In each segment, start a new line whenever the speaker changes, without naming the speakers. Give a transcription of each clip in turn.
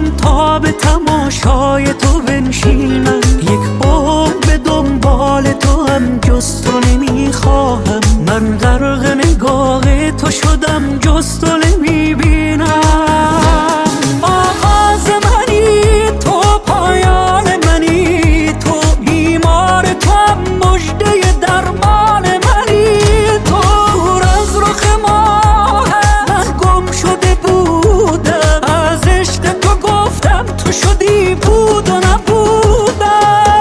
شدم تا به تماشای تو بنشینم، یک عمر به دنبال تو هم جز تو نمیخواهم. من غرق نگاه تو شدم جز تو نمیبینم. آغاز منی تو، پایان منی تو، بیمار تو هم مژده درمان منی تو. دور از رخ ماهم من گم شده بودم، از عشق تو گفتم تو شدی بود و نبودم.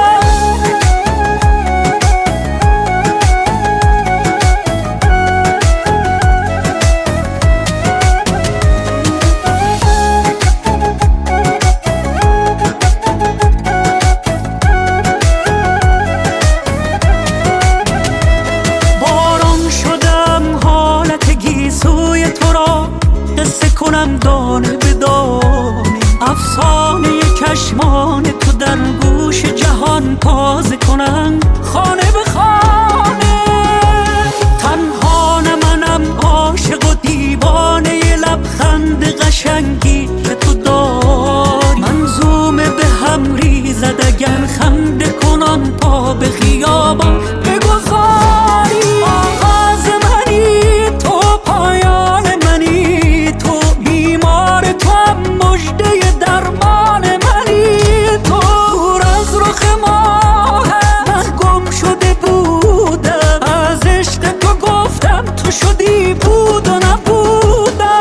باران شدم حالت گیسوی تو را قصه کنم دانه به دانه، افسانه چشمان تو در گوش جهان تازه کنم خانه به خانه. تنها نه منم عاشق و دیوانه لبخند قشنگی که تو داری، منظوم به هم ریزد اگر خنده کنان پا به خیابان بگذاری. آغاز منی تو، پایان منی تو، بیمار تو هم مژده درمان منی تو. دور از رخ ماهم من گم شده بودم، از عشق تو گفتم تو شدی بود و نبودم.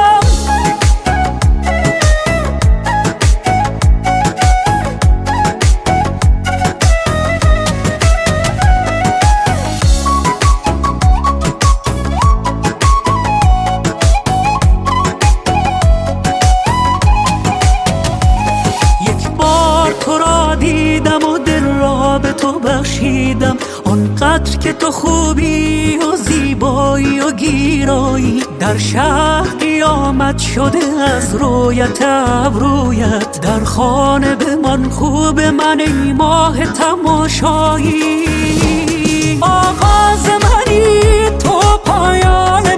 تو را دیدم و دل را به تو بخشیدم، آنقدر که تو خوبی و زیبایی و گیرایی. در شهر قیامت شده از رویت ابرویت، در خانه بمان خوب من ای ماه تماشایی. آغاز منی تو، پایان